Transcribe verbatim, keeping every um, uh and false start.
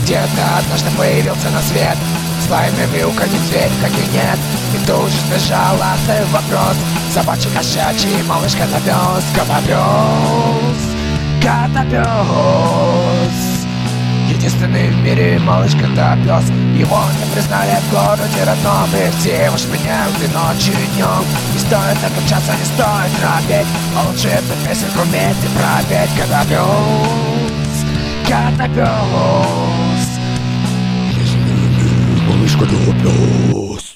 Где-то однажды появился на свет, с лайнами уходит дверь, так и нет. И тут же сбежала, оставив вопрос: собачий, кошачий, малыш, котопёс, котопёс, котопёс. Единственный в мире малыш котопёс. Его не признали в городе родном, и все его шпыняют и ночью, и днем. Не стоит огорчаться, не стоит робеть, а лучше эту песенку вместе пропеть. Котопёс, котопёс, малыш котопёс.